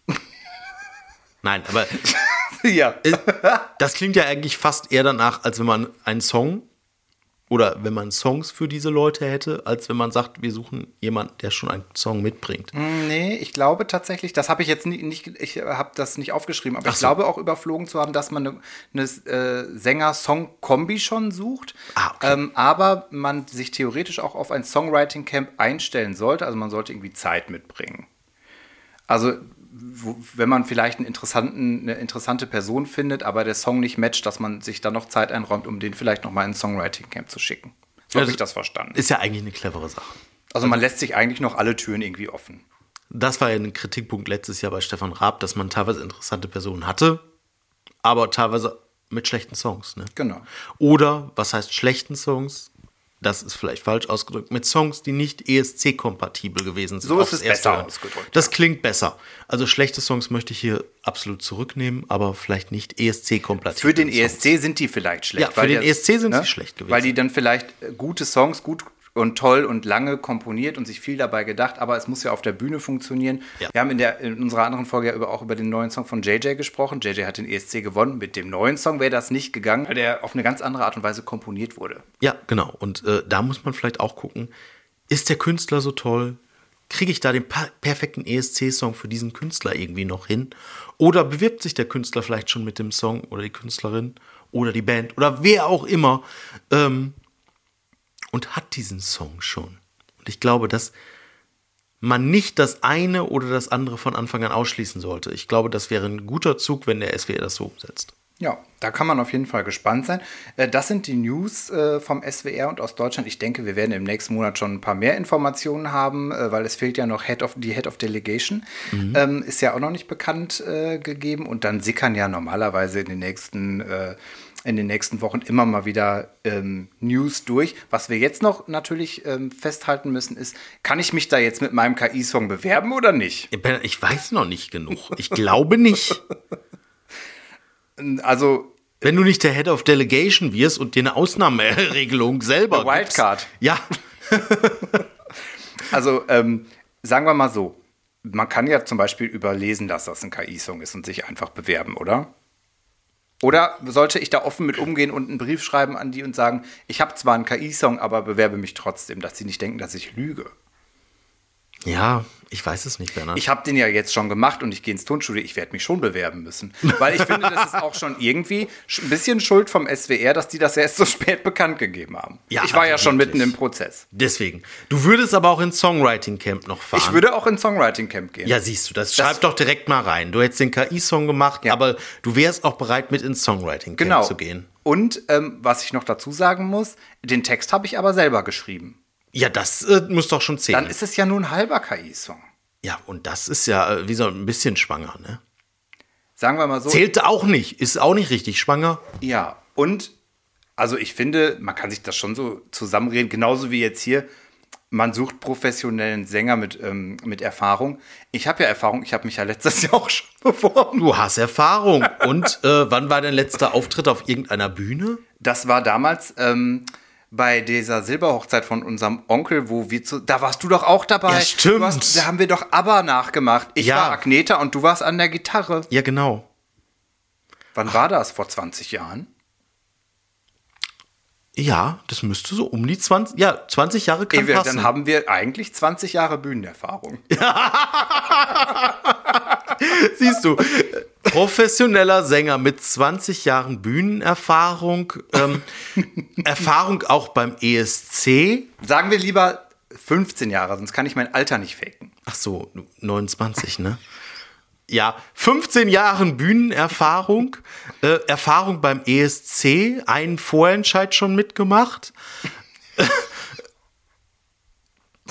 Nein, aber ja. Das klingt ja eigentlich fast eher danach, als wenn man einen Song oder wenn man Songs für diese Leute hätte, als wenn man sagt, wir suchen jemanden, der schon einen Song mitbringt. Nee, ich glaube tatsächlich, das habe ich jetzt nicht, nicht ich habe das nicht aufgeschrieben, aber Ach ich so. glaube auch überflogen zu haben, dass man eine, eine äh, Sänger-Song-Kombi schon sucht, ah, okay. ähm, aber man sich theoretisch auch auf ein Songwriting-Camp einstellen sollte, also man sollte irgendwie Zeit mitbringen. Also Wo, wenn man vielleicht einen interessanten, eine interessante Person findet, aber der Song nicht matcht, dass man sich dann noch Zeit einräumt, um den vielleicht noch mal in ein Songwriting-Camp zu schicken. So ja, habe ich das verstanden. Ist ja eigentlich eine clevere Sache. Also man lässt sich eigentlich noch alle Türen irgendwie offen. Das war ja ein Kritikpunkt letztes Jahr bei Stefan Raab, dass man teilweise interessante Personen hatte, aber teilweise mit schlechten Songs. Ne? Genau. Oder, was heißt schlechten Songs? Das ist vielleicht falsch ausgedrückt, mit Songs, die nicht E S C-kompatibel gewesen sind. So ist es besser ausgedrückt. Das klingt besser. Also schlechte Songs möchte ich hier absolut zurücknehmen, aber vielleicht nicht E S C-kompatibel. Für den E S C sind die vielleicht schlecht. Ja, für den E S C sind sie schlecht gewesen. Weil die dann vielleicht gute Songs, gut und toll und lange komponiert und sich viel dabei gedacht, aber es muss ja auf der Bühne funktionieren. Ja. Wir haben in, der, in unserer anderen Folge ja über, auch über den neuen Song von J J gesprochen. J J hat den E S C gewonnen. Mit dem neuen Song wäre das nicht gegangen, weil der auf eine ganz andere Art und Weise komponiert wurde. Ja, genau. Und äh, da muss man vielleicht auch gucken, ist der Künstler so toll? Kriege ich da den pa- perfekten E S C-Song für diesen Künstler irgendwie noch hin? Oder bewirbt sich der Künstler vielleicht schon mit dem Song oder die Künstlerin oder die Band oder wer auch immer ähm, und hat diesen Song schon? Und ich glaube, dass man nicht das eine oder das andere von Anfang an ausschließen sollte. Ich glaube, das wäre ein guter Zug, wenn der S W R das so umsetzt. Ja, da kann man auf jeden Fall gespannt sein. Das sind die News vom S W R und aus Deutschland. Ich denke, wir werden im nächsten Monat schon ein paar mehr Informationen haben, weil es fehlt ja noch Head of, die Head of Delegation. Mhm. Ähm, ist ja auch noch nicht bekannt äh, gegeben. Und dann sickern ja normalerweise in den nächsten äh, in den nächsten Wochen immer mal wieder ähm, News durch. Was wir jetzt noch natürlich ähm, festhalten müssen ist, kann ich mich da jetzt mit meinem K I-Song bewerben oder nicht? Ich weiß noch nicht genug. Ich glaube nicht. Also wenn du nicht der Head of Delegation wirst und dir eine Ausnahmeregelung selber eine Wildcard. Gibst, ja. Also ähm, sagen wir mal so, man kann ja zum Beispiel überlesen, dass das ein K I-Song ist und sich einfach bewerben, oder? Oder sollte ich da offen mit umgehen und einen Brief schreiben an die und sagen, ich habe zwar einen K I-Song, aber bewerbe mich trotzdem, dass sie nicht denken, dass ich lüge? Ja, ich weiß es nicht, Bernhard. Ich habe den ja jetzt schon gemacht und ich gehe ins Tonstudio, ich werde mich schon bewerben müssen. Weil ich finde, das ist auch schon irgendwie ein bisschen Schuld vom S W R, dass die das erst so spät bekannt gegeben haben. Ja, ich war ja schon mitten im Prozess. Deswegen. Du würdest aber auch ins Songwriting-Camp noch fahren. Ich würde auch ins Songwriting-Camp gehen. Ja, siehst du, das, das schreib doch direkt mal rein. Du hättest den K I-Song gemacht, ja. aber du wärst auch bereit, mit ins Songwriting-Camp genau. zu gehen. Und ähm, was ich noch dazu sagen muss, den Text habe ich aber selber geschrieben. Ja, das äh, muss doch schon zählen. Dann ist es ja nur ein halber K I-Song. Ja, und das ist ja äh, wie so ein bisschen schwanger, ne? Sagen wir mal so. Zählt auch nicht, ist auch nicht richtig schwanger. Ja, und also ich finde, man kann sich das schon so zusammenreden, genauso wie jetzt hier. Man sucht professionellen Sänger mit, ähm, mit Erfahrung. Ich habe ja Erfahrung, ich habe mich ja letztes Jahr auch schon beworben. Du hast Erfahrung. Und äh, wann war dein letzter Auftritt auf irgendeiner Bühne? Das war damals ähm, bei dieser Silberhochzeit von unserem Onkel, wo wir zu, da warst du doch auch dabei. Ja, stimmt. Du hast, da haben wir doch ABBA nachgemacht. Ich ja. war Agneta und du warst an der Gitarre. Ja, genau. Wann Ach. war das? Vor zwanzig Jahren? Ja, das müsste so um die zwanzig, ja, zwanzig Jahre kann Ey, passen. Dann haben wir eigentlich zwanzig Jahre Bühnenerfahrung. Siehst du, professioneller Sänger mit zwanzig Jahren Bühnenerfahrung, ähm, Erfahrung auch beim E S C. Sagen wir lieber fünfzehn Jahre, sonst kann ich mein Alter nicht faken. Ach so, neunundzwanzig, ne? Ja, fünfzehn Jahren Bühnenerfahrung, äh, Erfahrung beim E S C, einen Vorentscheid schon mitgemacht.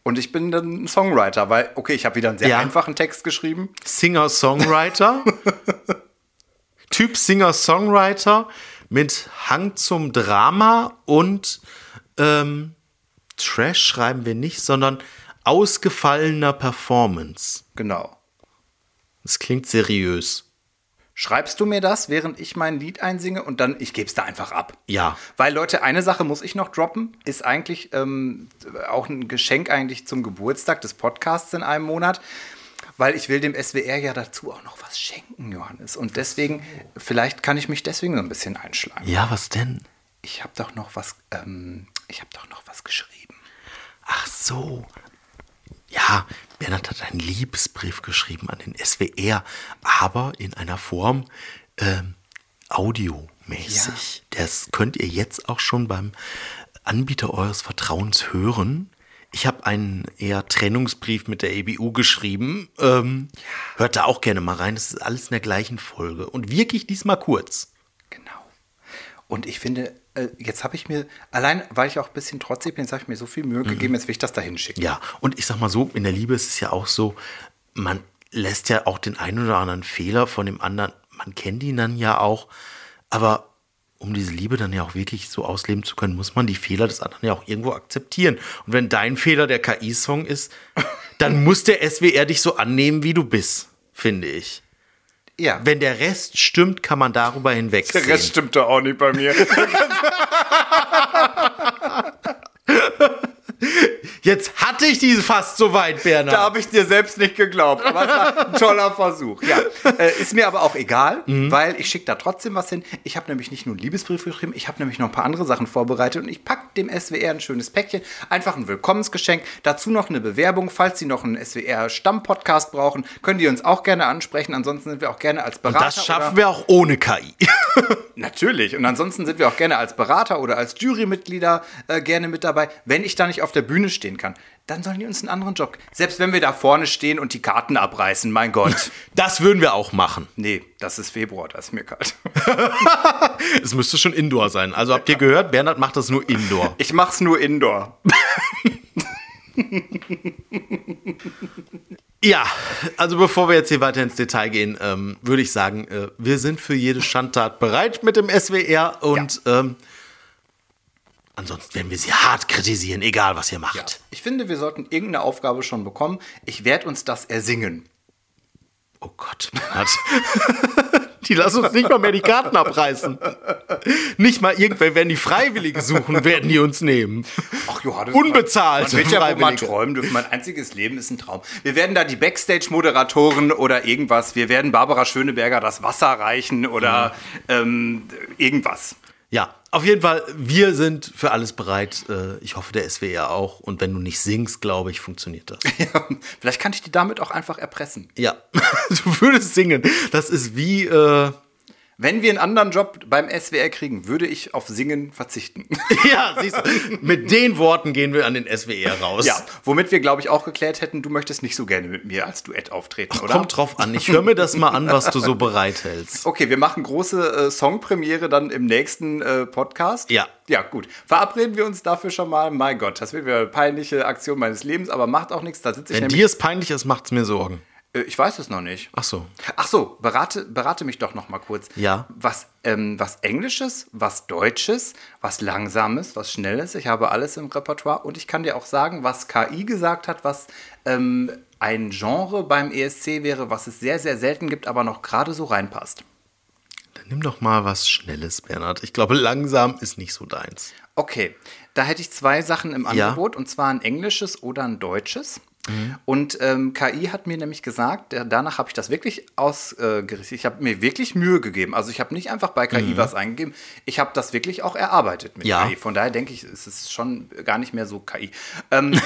Und ich bin dann ein Songwriter, weil, okay, ich habe wieder einen sehr Ja. einfachen Text geschrieben. Singer-Songwriter. Typ Singer-Songwriter mit Hang zum Drama und ähm, Trash schreiben wir nicht, sondern ausgefallener Performance. Genau. Das klingt seriös. Schreibst du mir das, während ich mein Lied einsinge und dann, ich gebe es da einfach ab. Ja. Weil, Leute, eine Sache muss ich noch droppen, ist eigentlich ähm, auch ein Geschenk eigentlich zum Geburtstag des Podcasts in einem Monat, weil ich will dem S W R ja dazu auch noch was schenken, Johannes. Und deswegen, vielleicht kann ich mich deswegen so ein bisschen einschlagen. Ja, was denn? Ich habe doch noch was, ähm, ich habe doch noch was geschrieben. Ach so. Ja, Bernhard hat einen Liebesbrief geschrieben an den S W R, aber in einer Form ähm, audiomäßig. Das könnt ihr jetzt auch schon beim Anbieter eures Vertrauens hören. Ich habe einen eher Trennungsbrief mit der E B U geschrieben. Ähm, hört da auch gerne mal rein. Das ist alles in der gleichen Folge. Und wirklich diesmal kurz. Genau. Und ich finde, äh, jetzt habe ich mir, allein weil ich auch ein bisschen trotzig bin, jetzt habe ich mir so viel Mühe gegeben, jetzt will ich das da hinschicken. Ja, und ich sag mal so, in der Liebe ist es ja auch so, man lässt ja auch den einen oder anderen Fehler von dem anderen, man kennt ihn dann ja auch, aber um diese Liebe dann ja auch wirklich so ausleben zu können, muss man die Fehler des anderen ja auch irgendwo akzeptieren. Und wenn dein Fehler der K I-Song ist, dann muss der S W R dich so annehmen, wie du bist, finde ich. Ja. Wenn der Rest stimmt, kann man darüber hinwegsehen. Der Rest stimmt doch auch nicht bei mir. Jetzt hatte ich diese fast so weit, Bernhard. Da habe ich dir selbst nicht geglaubt. Aber es war ein toller Versuch. Ja. Äh, ist mir aber auch egal, Mhm. weil ich schicke da trotzdem was hin. Ich habe nämlich nicht nur einen Liebesbrief geschrieben, ich habe nämlich noch ein paar andere Sachen vorbereitet und ich packe dem S W R ein schönes Päckchen. Einfach ein Willkommensgeschenk. Dazu noch eine Bewerbung. Falls Sie noch einen S W R-Stamm-Podcast brauchen, können die uns auch gerne ansprechen. Ansonsten sind wir auch gerne als Berater. Das schaffen oder wir auch ohne K I. Natürlich. Und ansonsten sind wir auch gerne als Berater oder als Jurymitglieder äh, gerne mit dabei. Wenn ich da nicht auf der Bühne stehen kann, dann sollen die uns einen anderen Job. Selbst wenn wir da vorne stehen und die Karten abreißen, mein Gott. Das würden wir auch machen. Nee, das ist Februar, da ist mir kalt. Es müsste schon Indoor sein. Also habt ihr gehört, Bernhard macht das nur Indoor. Ich mach's nur Indoor. Ja, also bevor wir jetzt hier weiter ins Detail gehen, ähm, würde ich sagen, äh, wir sind für jede Schandtat bereit mit dem S W R und Ja. ähm, ansonsten werden wir sie hart kritisieren, egal was ihr macht. Ja. Ich finde, wir sollten irgendeine Aufgabe schon bekommen. Ich werde uns das ersingen. Oh Gott, Bernhard. Die lassen uns nicht mal mehr die Karten abreißen. Nicht mal irgendwer, wenn die Freiwillige suchen, werden die uns nehmen. Ach Johannes, Unbezahlt. Man wird ja wohl mal Freiwillige. träumen dürfen. Mein einziges Leben ist ein Traum. Wir werden da die Backstage-Moderatoren oder irgendwas. Wir werden Barbara Schöneberger das Wasser reichen oder ähm, irgendwas. Ja, auf jeden Fall, wir sind für alles bereit. Äh, Ich hoffe, der S W R auch. Und wenn du nicht singst, glaube ich, funktioniert das. Ja, vielleicht kann ich die damit auch einfach erpressen. Ja, du würdest singen. Das ist wie, äh, Wenn wir einen anderen Job beim S W R kriegen, würde ich auf Singen verzichten. ja, siehst du, mit den Worten gehen wir an den S W R raus. Ja, womit wir, glaube ich, auch geklärt hätten, du möchtest nicht so gerne mit mir als Duett auftreten, oder? Kommt drauf an. Ich höre mir das mal an, was du so bereithältst. Okay, wir machen große äh, Songpremiere dann im nächsten äh, Podcast. Ja. Ja, gut. Verabreden wir uns dafür schon mal. Mein Gott, das wird wieder eine peinliche Aktion meines Lebens, aber macht auch nichts. Da sitze ich Wenn nämlich. dir es peinlich ist, macht's mir Sorgen. Äh, ich weiß es noch nicht. Ach so. Ach so, berate, berate mich doch noch mal kurz. Ja. Was, ähm, was Englisches, was Deutsches, was Langsames, was Schnelles. Ich habe alles im Repertoire. Und ich kann dir auch sagen, was K I gesagt hat, was ähm, ein Genre beim E S C wäre, was es sehr, sehr selten gibt, aber noch gerade so reinpasst. Dann nimm doch mal was Schnelles, Bernhard. Ich glaube, langsam ist nicht so deins. Okay, da hätte ich zwei Sachen im Ja. Angebot, und zwar ein englisches oder ein deutsches. Und ähm, K I hat mir nämlich gesagt, äh, danach habe ich das wirklich ausgerichtet. Ich habe mir wirklich Mühe gegeben. Also ich habe nicht einfach bei K I was eingegeben, ich habe das wirklich auch erarbeitet mit Ja. K I. Von daher denke ich, es ist schon gar nicht mehr so K I. Ähm,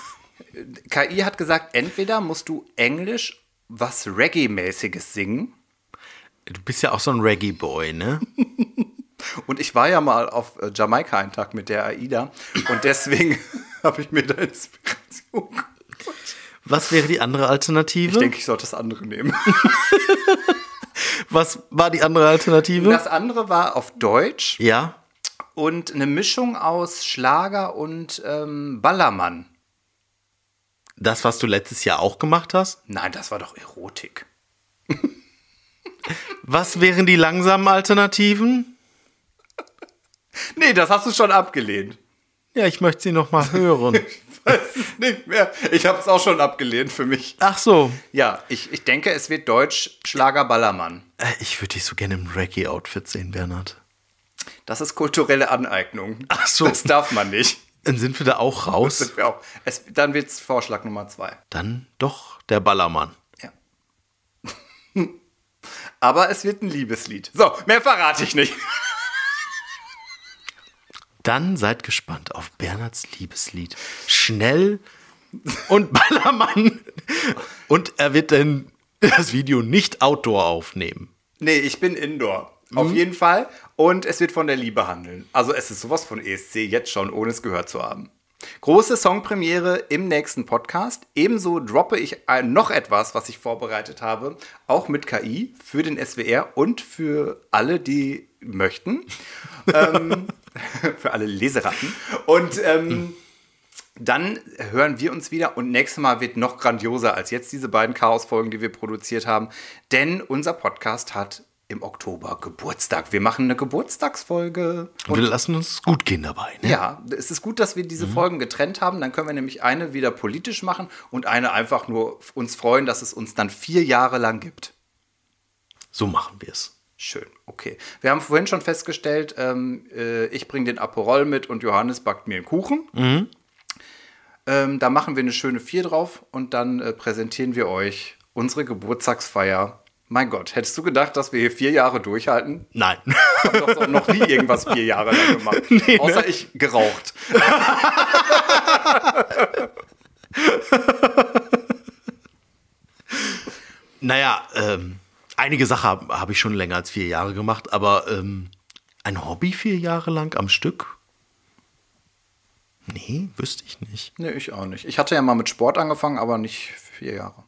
K I hat gesagt, entweder musst du Englisch was Reggae-mäßiges singen. Du bist ja auch so ein Reggae-Boy, ne? Und ich war ja mal auf äh, Jamaika einen Tag mit der AIDA und deswegen habe ich mir da Inspiration geholt. Was wäre die andere Alternative? Ich denke, ich sollte das andere nehmen. Was war die andere Alternative? Das andere war auf Deutsch ja. und eine Mischung aus Schlager und ähm, Ballermann. Das, was du letztes Jahr auch gemacht hast? Nein, das war doch Erotik. Was wären die langsamen Alternativen? Nee, das hast du schon abgelehnt. Ja, ich möchte sie noch mal hören. Ich weiß es nicht mehr. Ich habe es auch schon abgelehnt für mich. Ach so. Ja, ich, ich denke, es wird Deutsch Schlager Ballermann. Äh, Ich würde dich so gerne im Reggae-Outfit sehen, Bernhard. Das ist kulturelle Aneignung. Ach so. Das darf man nicht. Dann sind wir da auch raus. Das sind wir auch. Es, dann wird's Vorschlag Nummer zwei. Dann doch der Ballermann. Ja. Aber es wird ein Liebeslied. So, mehr verrate ich nicht. Dann seid gespannt auf Bernhards Liebeslied. Schnell und Ballermann. Und er wird dann das Video nicht outdoor aufnehmen. Nee, ich bin Indoor. Auf jeden Fall. Und es wird von der Liebe handeln. Also es ist sowas von E S C jetzt schon, ohne es gehört zu haben. Große Songpremiere im nächsten Podcast. Ebenso droppe ich noch etwas, was ich vorbereitet habe, auch mit K I für den S W R und für alle, die möchten. ähm, für alle Leseratten. Und ähm, dann hören wir uns wieder und nächstes Mal wird noch grandioser als jetzt diese beiden Chaos-Folgen, die wir produziert haben. Denn unser Podcast hat im Oktober Geburtstag. Wir machen eine Geburtstagsfolge. Und wir lassen uns gut gehen dabei. Ne? Ja, es ist gut, dass wir diese mhm. Folgen getrennt haben. Dann können wir nämlich eine wieder politisch machen und eine einfach nur uns freuen, dass es uns dann vier Jahre lang gibt. So machen wir es. Schön, okay. Wir haben vorhin schon festgestellt, ähm, äh, ich bringe den Aperol mit und Johannes backt mir einen Kuchen. Mhm. Ähm, da machen wir eine schöne vier drauf und dann äh, präsentieren wir euch unsere Geburtstagsfeier. Mein Gott, hättest du gedacht, dass wir hier vier Jahre durchhalten? Nein. Ich habe doch so noch nie irgendwas vier Jahre lang gemacht. Nee, außer ne? ich geraucht. Naja, ähm, einige Sachen habe hab ich schon länger als vier Jahre gemacht, aber ähm, ein Hobby vier Jahre lang am Stück? Nee, wüsste ich nicht. Nee, ich auch nicht. Ich hatte ja mal mit Sport angefangen, aber nicht vier Jahre.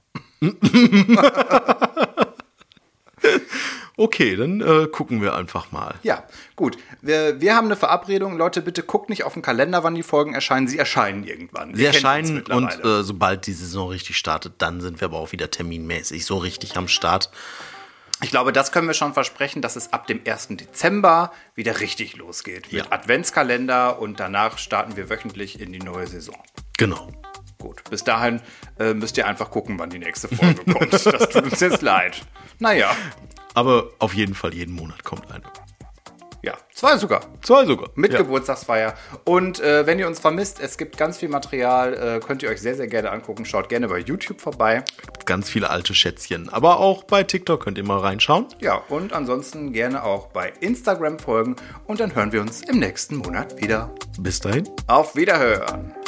Okay, dann äh, gucken wir einfach mal. Ja, gut. Wir, wir haben eine Verabredung. Leute, bitte guckt nicht auf den Kalender, wann die Folgen erscheinen. Sie erscheinen irgendwann. Sie erscheinen und äh, sobald die Saison richtig startet, dann sind wir aber auch wieder terminmäßig so richtig am Start. Ich glaube, das können wir schon versprechen, dass es ab dem ersten Dezember wieder richtig losgeht. Mit Ja. Adventskalender und danach starten wir wöchentlich in die neue Saison. Genau. Gut, bis dahin äh, müsst ihr einfach gucken, wann die nächste Folge kommt. Das tut uns jetzt leid. Naja. Aber auf jeden Fall jeden Monat kommt eine. Ja, zwei sogar. Zwei sogar. Mit ja. Geburtstagsfeier. Und äh, wenn ihr uns vermisst, es gibt ganz viel Material, äh, könnt ihr euch sehr, sehr gerne angucken. Schaut gerne bei YouTube vorbei. Ganz viele alte Schätzchen. Aber auch bei TikTok könnt ihr mal reinschauen. Ja, und ansonsten gerne auch bei Instagram folgen. Und dann hören wir uns im nächsten Monat wieder. Bis dahin. Auf Wiederhören.